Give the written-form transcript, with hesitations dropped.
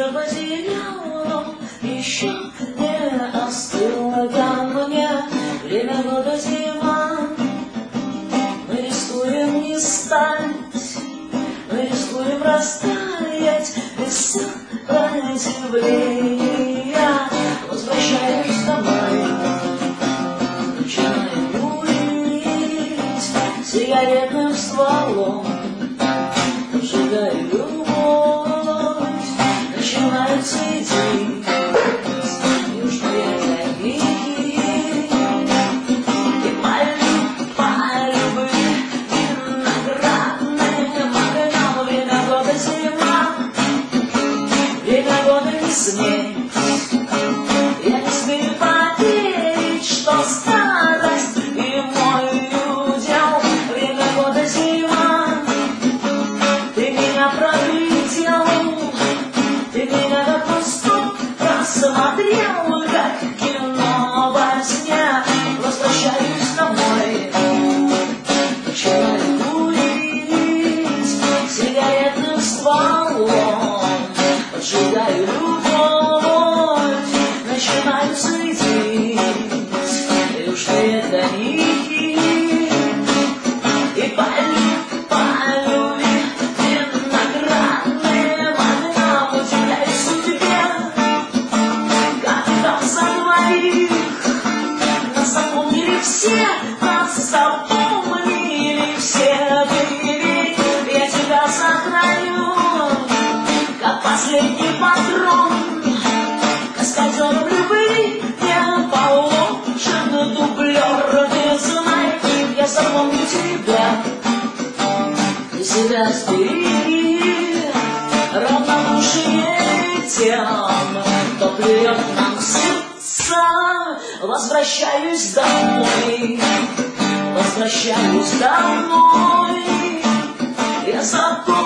уже потеряла, еще не остыла ко мне. Время года зима, мы рискуем не стать, мы рискуем растаять без сопротивления. Возвращаюсь домой, начинаю курить сигаретным стволом, сжигаю любовь, начинаю цветить. И уж моя любви, и пальбы виноградные, магнам, время года зима, время года не смерть. Я не смею поверить, что старость и мой удел. Время года зима, ты меня проглядел, ты меня как пусту рассмотрел, как кино во сне. Возвращаюсь домой, начинаю курить сигаретным стволом, поджигаю любовь, начинаю светить. И уж это ники, и палю виноградные, магнам, удивляюсь судьбе, как там за двоих нас запомнили все, нас запомнили все. Ты, я тебя сохраню, как последний патрон, каскадер любви не положен дублер. Ты знай, я запомню тебя, ты себя сбери, равнодушие тем, кто плюет нам в сердца. Возвращаюсь домой, возвращаюсь домой, я запомню